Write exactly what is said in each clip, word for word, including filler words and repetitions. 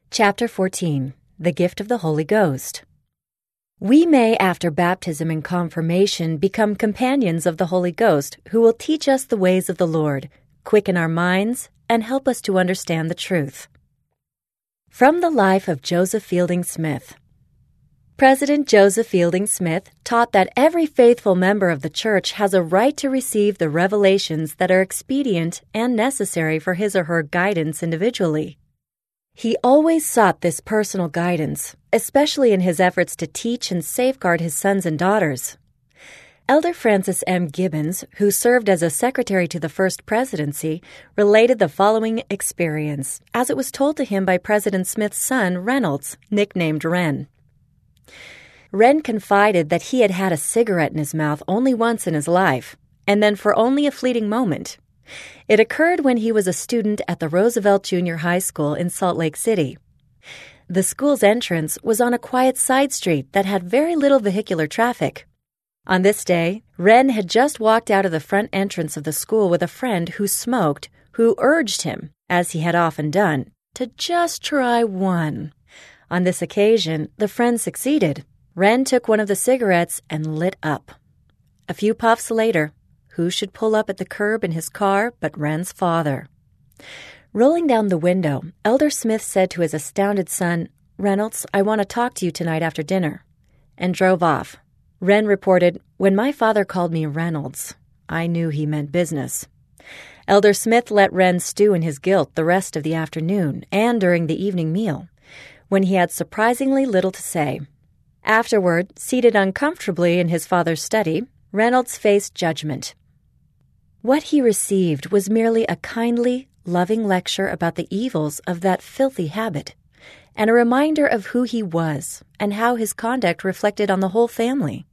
Chapter fourteen. The Gift of the Holy Ghost. We may, after baptism and confirmation, become companions of the Holy Ghost, who will teach us the ways of the Lord, quicken our minds, and help us to understand the truth. From the life of Joseph Fielding Smith. President Joseph Fielding Smith taught that every faithful member of the church has a right to receive the revelations that are expedient and necessary for his or her guidance individually. He always sought this personal guidance, especially in his efforts to teach and safeguard his sons and daughters. Elder Francis M. Gibbons, who served as a secretary to the First Presidency, related the following experience, as it was told to him by President Smith's son, Reynolds, nicknamed Ren. Ren confided that he had had a cigarette in his mouth only once in his life, and then for only a fleeting moment. It occurred when he was a student at the Roosevelt Junior High School in Salt Lake City. The school's entrance was on a quiet side street that had very little vehicular traffic. On this day, Ren had just walked out of the front entrance of the school with a friend who smoked, who urged him, as he had often done, to just try one. On this occasion, the friend succeeded. Ren took one of the cigarettes and lit up. A few puffs later, who should pull up at the curb in his car but Ren's father? Rolling down the window, Elder Smith said to his astounded son, "Reynolds, I want to talk to you tonight after dinner," and drove off. Ren reported, "When my father called me Reynolds, I knew he meant business." Elder Smith let Ren stew in his guilt the rest of the afternoon and during the evening meal, when he had surprisingly little to say. Afterward, seated uncomfortably in his father's study, Reynolds faced judgment. What he received was merely a kindly, loving lecture about the evils of that filthy habit, and a reminder of who he was and how his conduct reflected on the whole family.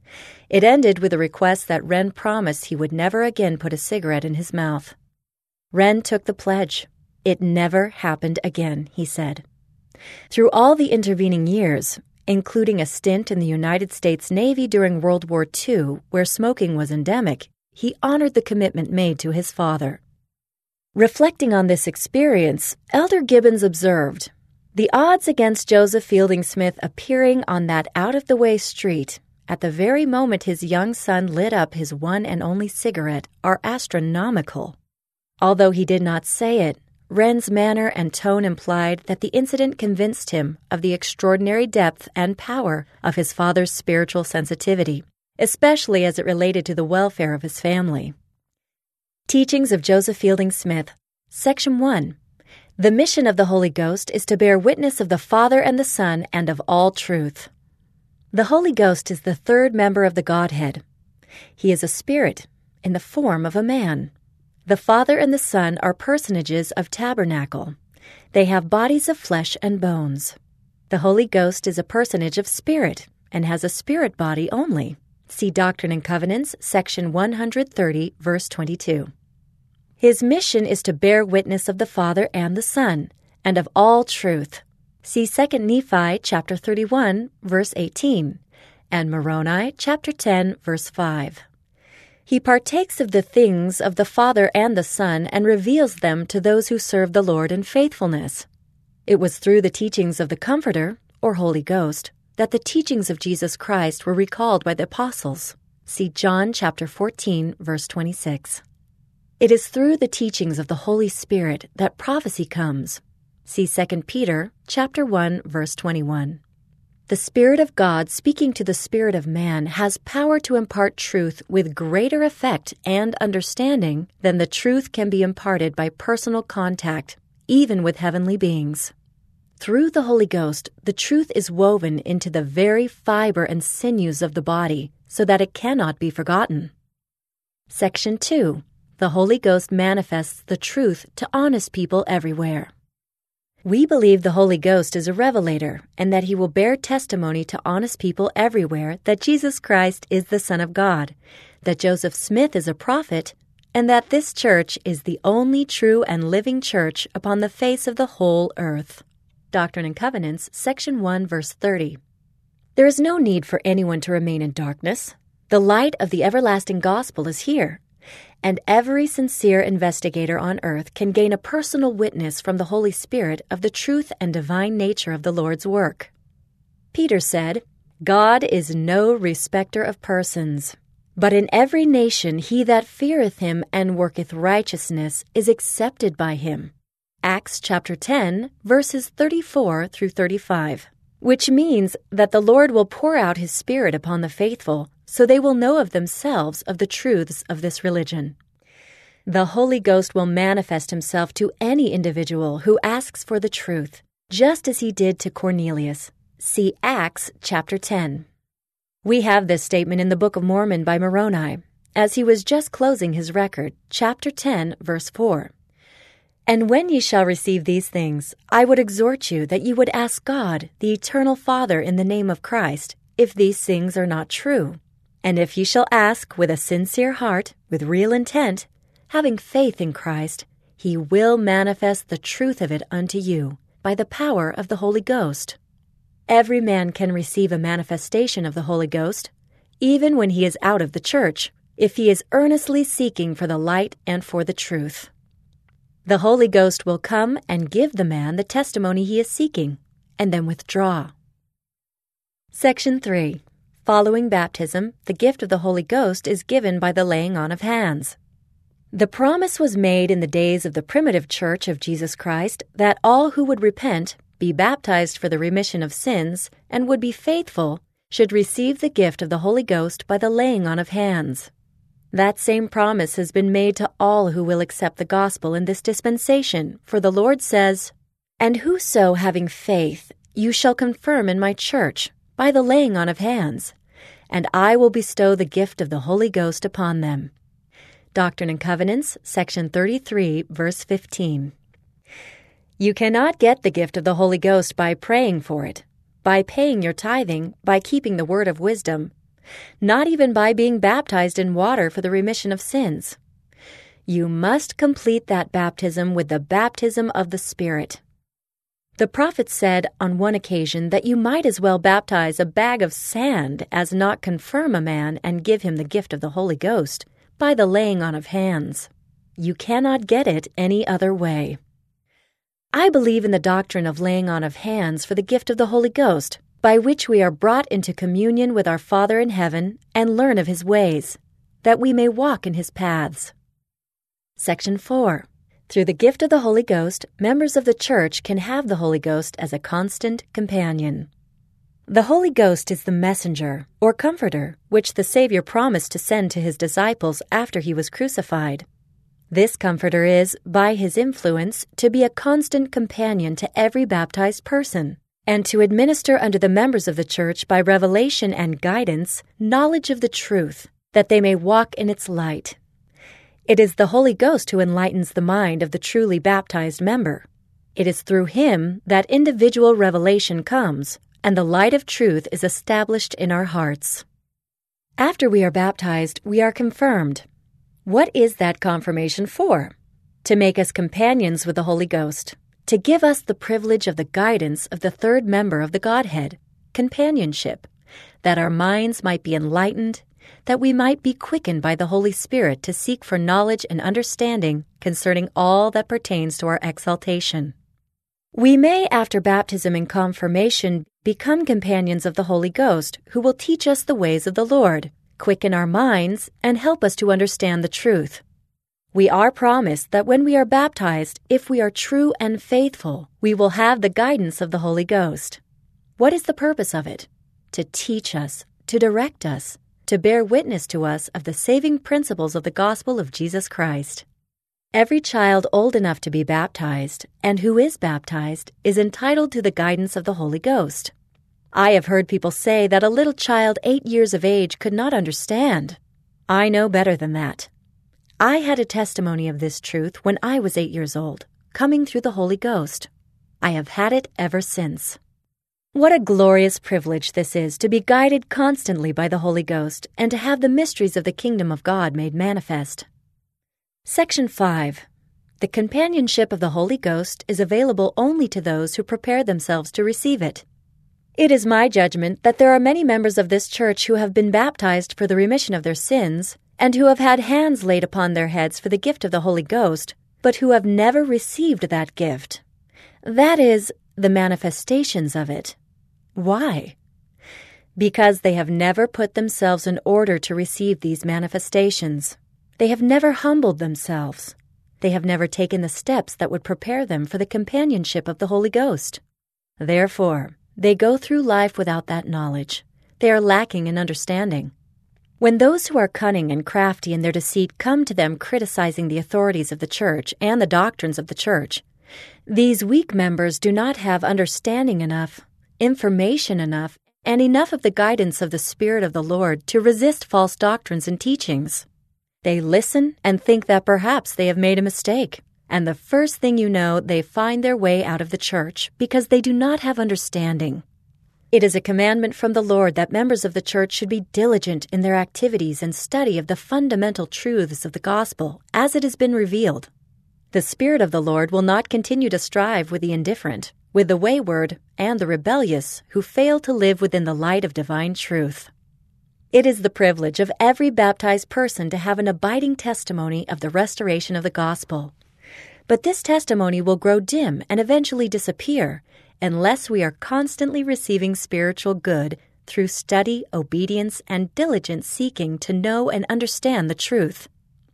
It ended with a request that Ren promise he would never again put a cigarette in his mouth. Ren took the pledge. It never happened again, he said. Through all the intervening years, including a stint in the United States Navy during World War Two, where smoking was endemic, he honored the commitment made to his father. Reflecting on this experience, Elder Gibbons observed, "The odds against Joseph Fielding Smith appearing on that out-of-the-way street at the very moment his young son lit up his one and only cigarette are astronomical." Although he did not say it, Ren's manner and tone implied that the incident convinced him of the extraordinary depth and power of his father's spiritual sensitivity, especially as it related to the welfare of his family. Teachings of Joseph Fielding Smith. Section one. The mission of the Holy Ghost is to bear witness of the Father and the Son and of all truth. The Holy Ghost is the third member of the Godhead. He is a spirit in the form of a man. The Father and the Son are personages of tabernacle. They have bodies of flesh and bones. The Holy Ghost is a personage of spirit and has a spirit body only. See Doctrine and Covenants, section one thirty, verse twenty-two. His mission is to bear witness of the Father and the Son, and of all truth. See Second Nephi, chapter thirty-one, verse eighteen, and Moroni, chapter ten, verse five. He partakes of the things of the Father and the Son and reveals them to those who serve the Lord in faithfulness. It was through the teachings of the Comforter, or Holy Ghost, that the teachings of Jesus Christ were recalled by the apostles. See John chapter fourteen, verse twenty-six. It is through the teachings of the Holy Spirit that prophecy comes. See Second Peter chapter one, verse twenty-one. The Spirit of God speaking to the spirit of man has power to impart truth with greater effect and understanding than the truth can be imparted by personal contact, even with heavenly beings. Through the Holy Ghost, the truth is woven into the very fiber and sinews of the body, so that it cannot be forgotten. Section two. The Holy Ghost manifests the truth to honest people everywhere. We believe the Holy Ghost is a revelator, and that he will bear testimony to honest people everywhere that Jesus Christ is the Son of God, that Joseph Smith is a prophet, and that this church is the only true and living church upon the face of the whole earth. Doctrine and Covenants, section one, verse thirty. There is no need for anyone to remain in darkness. The light of the everlasting gospel is here. and every sincere investigator on earth can gain a personal witness from the Holy Spirit of the truth and divine nature of the Lord's work. Peter said, "God is no respecter of persons, but in every nation he that feareth him and worketh righteousness is accepted by him." Acts chapter ten, verses thirty-four through thirty-five, which means that the Lord will pour out his Spirit upon the faithful, so they will know of themselves of the truths of this religion. The Holy Ghost will manifest himself to any individual who asks for the truth, just as he did to Cornelius. See Acts chapter ten. We have this statement in the Book of Mormon by Moroni, as he was just closing his record, chapter ten, verse four. "And when ye shall receive these things, I would exhort you that ye would ask God, the eternal Father, in the name of Christ, if these things are not true. And if ye shall ask with a sincere heart, with real intent, having faith in Christ, he will manifest the truth of it unto you, by the power of the Holy Ghost." Every man can receive a manifestation of the Holy Ghost, even when he is out of the church, if he is earnestly seeking for the light and for the truth. The Holy Ghost will come and give the man the testimony he is seeking, and then withdraw. Section three. Following baptism, the gift of the Holy Ghost is given by the laying on of hands. The promise was made in the days of the primitive Church of Jesus Christ that all who would repent, be baptized for the remission of sins, and would be faithful, should receive the gift of the Holy Ghost by the laying on of hands. That same promise has been made to all who will accept the gospel in this dispensation, for the Lord says, "And whoso having faith you shall confirm in my church by the laying on of hands, and I will bestow the gift of the Holy Ghost upon them." Doctrine and Covenants, section thirty-three, verse fifteen. You cannot get the gift of the Holy Ghost by praying for it, by paying your tithing, by keeping the word of wisdom, not even by being baptized in water for the remission of sins. You must complete that baptism with the baptism of the Spirit. The prophet said on one occasion that you might as well baptize a bag of sand as not confirm a man and give him the gift of the Holy Ghost by the laying on of hands. You cannot get it any other way. I believe in the doctrine of laying on of hands for the gift of the Holy Ghost, by which we are brought into communion with our Father in heaven and learn of his ways, that we may walk in his paths. Section four. Through the gift of the Holy Ghost, members of the church can have the Holy Ghost as a constant companion. The Holy Ghost is the messenger, or comforter, which the Savior promised to send to his disciples after he was crucified. This comforter is, by his influence, to be a constant companion to every baptized person, and to administer unto the members of the church by revelation and guidance knowledge of the truth, that they may walk in its light. It is the Holy Ghost who enlightens the mind of the truly baptized member. It is through him that individual revelation comes, and the light of truth is established in our hearts. After we are baptized, we are confirmed. What is that confirmation for? To make us companions with the Holy Ghost, to give us the privilege of the guidance of the third member of the Godhead, companionship, that our minds might be enlightened, that we might be quickened by the Holy Spirit to seek for knowledge and understanding concerning all that pertains to our exaltation. We may, after baptism and confirmation, become companions of the Holy Ghost, who will teach us the ways of the Lord, quicken our minds, and help us to understand the truth. We are promised that when we are baptized, if we are true and faithful, we will have the guidance of the Holy Ghost. What is the purpose of it? To teach us, to direct us, to bear witness to us of the saving principles of the gospel of Jesus Christ. Every child old enough to be baptized, and who is baptized, is entitled to the guidance of the Holy Ghost. I have heard people say that a little child eight years of age could not understand. I know better than that. I had a testimony of this truth when I was eight years old, coming through the Holy Ghost. I have had it ever since. What a glorious privilege this is to be guided constantly by the Holy Ghost and to have the mysteries of the kingdom of God made manifest. Section five. The companionship of the Holy Ghost is available only to those who prepare themselves to receive it. It is my judgment that there are many members of this church who have been baptized for the remission of their sins, and who have had hands laid upon their heads for the gift of the Holy Ghost, but who have never received that gift. That is, the manifestations of it. Why? Because they have never put themselves in order to receive these manifestations. They have never humbled themselves. They have never taken the steps that would prepare them for the companionship of the Holy Ghost. Therefore, they go through life without that knowledge. They are lacking in understanding. When those who are cunning and crafty in their deceit come to them criticizing the authorities of the church and the doctrines of the church, these weak members do not have understanding enough, information enough, and enough of the guidance of the Spirit of the Lord to resist false doctrines and teachings. They listen and think that perhaps they have made a mistake, and the first thing you know, they find their way out of the church because they do not have understanding. It is a commandment from the Lord that members of the church should be diligent in their activities and study of the fundamental truths of the gospel as it has been revealed. The Spirit of the Lord will not continue to strive with the indifferent, with the wayward, and the rebellious who fail to live within the light of divine truth. It is the privilege of every baptized person to have an abiding testimony of the restoration of the gospel. But this testimony will grow dim and eventually disappear unless we are constantly receiving spiritual good through study, obedience, and diligent seeking to know and understand the truth.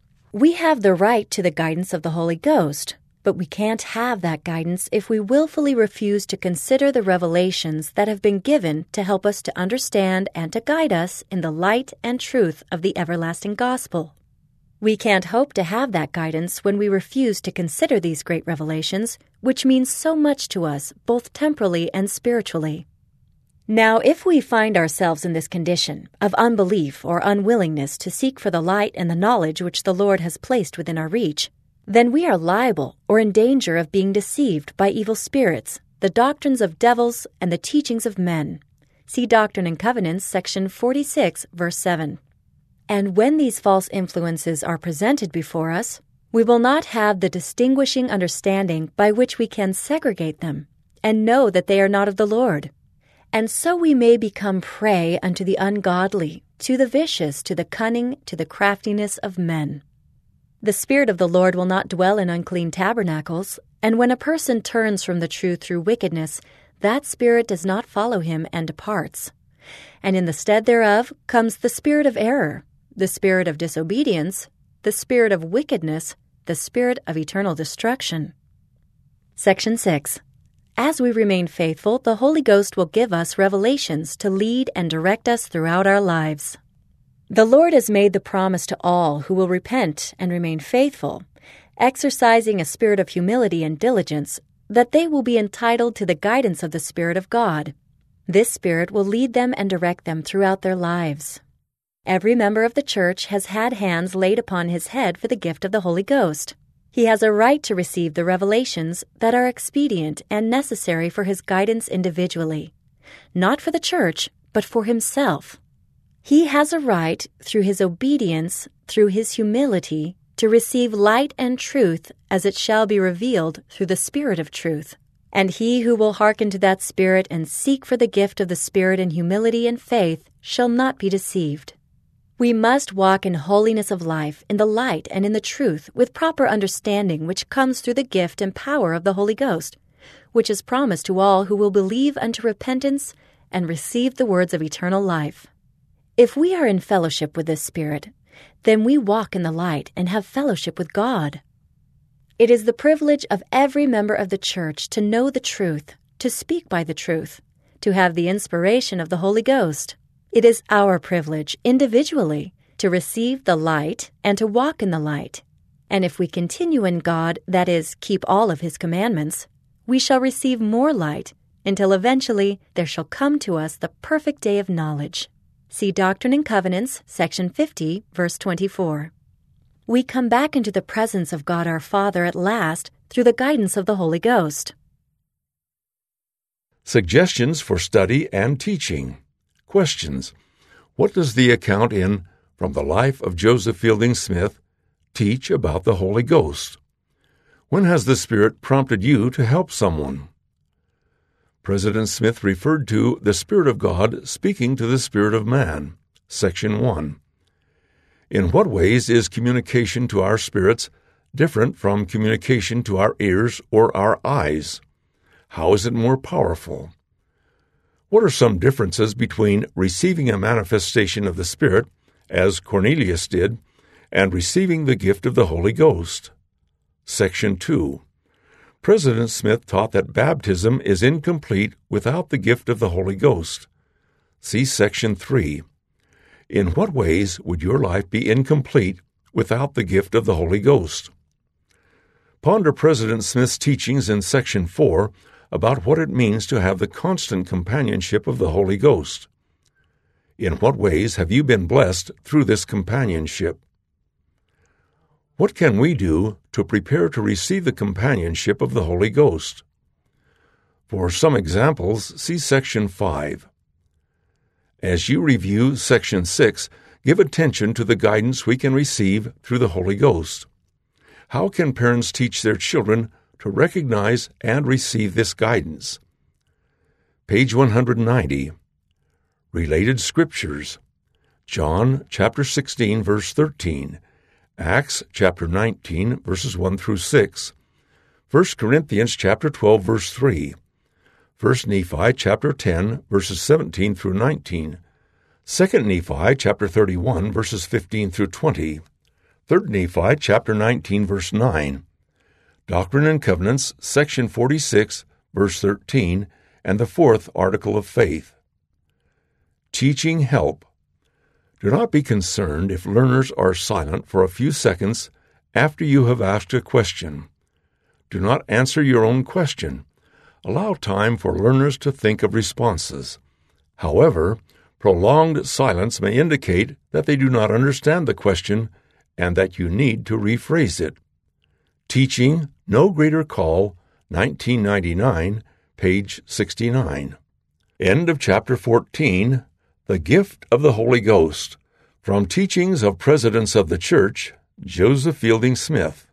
We have the right to the guidance of the Holy Ghost, but we can't have that guidance if we willfully refuse to consider the revelations that have been given to help us to understand and to guide us in the light and truth of the everlasting gospel. We can't hope to have that guidance when we refuse to consider these great revelations, which means so much to us, both temporally and spiritually. Now, if we find ourselves in this condition of unbelief or unwillingness to seek for the light and the knowledge which the Lord has placed within our reach, then we are liable or in danger of being deceived by evil spirits, the doctrines of devils, and the teachings of men. See Doctrine and Covenants, section forty-six, verse seven. And when these false influences are presented before us, we will not have the distinguishing understanding by which we can segregate them and know that they are not of the Lord. And so we may become prey unto the ungodly, to the vicious, to the cunning, to the craftiness of men. The Spirit of the Lord will not dwell in unclean tabernacles, and when a person turns from the truth through wickedness, that spirit does not follow him and departs. And in the stead thereof comes the spirit of error, the spirit of disobedience, the spirit of wickedness, the spirit of eternal destruction. Section six. As we remain faithful, the Holy Ghost will give us revelations to lead and direct us throughout our lives. The Lord has made the promise to all who will repent and remain faithful, exercising a spirit of humility and diligence, that they will be entitled to the guidance of the Spirit of God. This Spirit will lead them and direct them throughout their lives. Every member of the church has had hands laid upon his head for the gift of the Holy Ghost. He has a right to receive the revelations that are expedient and necessary for his guidance individually, not for the church, but for himself. He has a right, through his obedience, through his humility, to receive light and truth as it shall be revealed through the Spirit of truth. And he who will hearken to that Spirit and seek for the gift of the Spirit in humility and faith shall not be deceived. We must walk in holiness of life, in the light and in the truth, with proper understanding which comes through the gift and power of the Holy Ghost, which is promised to all who will believe unto repentance and receive the words of eternal life. If we are in fellowship with this Spirit, then we walk in the light and have fellowship with God. It is the privilege of every member of the church to know the truth, to speak by the truth, to have the inspiration of the Holy Ghost. It is our privilege, individually, to receive the light and to walk in the light. And if we continue in God, that is, keep all of His commandments, we shall receive more light, until eventually there shall come to us the perfect day of knowledge. See Doctrine and Covenants, section fifty, verse twenty-four. We come back into the presence of God our Father at last through the guidance of the Holy Ghost. Suggestions for study and teaching. Questions. What does the account in From the Life of Joseph Fielding Smith teach about the Holy Ghost? When has the Spirit prompted you to help someone? President Smith referred to the Spirit of God speaking to the spirit of man, section one. In what ways is communication to our spirits different from communication to our ears or our eyes? How is it more powerful? What are some differences between receiving a manifestation of the Spirit, as Cornelius did, and receiving the gift of the Holy Ghost? Section two. President Smith taught that baptism is incomplete without the gift of the Holy Ghost. See Section three. In what ways would your life be incomplete without the gift of the Holy Ghost? Ponder President Smith's teachings in Section four about what it means to have the constant companionship of the Holy Ghost. In what ways have you been blessed through this companionship? What can we do to prepare to receive the companionship of the Holy Ghost? For some examples, see Section five. As you review Section six, give attention to the guidance we can receive through the Holy Ghost. How can parents teach their children to recognize and receive this guidance? Page one hundred ninety. Related Scriptures. John chapter sixteen, verse thirteen. Acts chapter nineteen, verses one through six. First Corinthians chapter twelve, verse three. First Nephi chapter ten, verses seventeen through nineteen. Second Nephi chapter thirty-one, verses fifteen through twenty. Third Nephi chapter nineteen, verse nine. Doctrine and Covenants, section forty-six, verse thirteen, and the fourth article of faith. Teaching help. Do not be concerned if learners are silent for a few seconds after you have asked a question. Do not answer your own question. Allow time for learners to think of responses. However, prolonged silence may indicate that they do not understand the question and that you need to rephrase it. Teaching No Greater Call, nineteen ninety-nine, page sixty-nine. End of chapter fourteen. The Gift of the Holy Ghost. From Teachings of Presidents of the Church, Joseph Fielding Smith.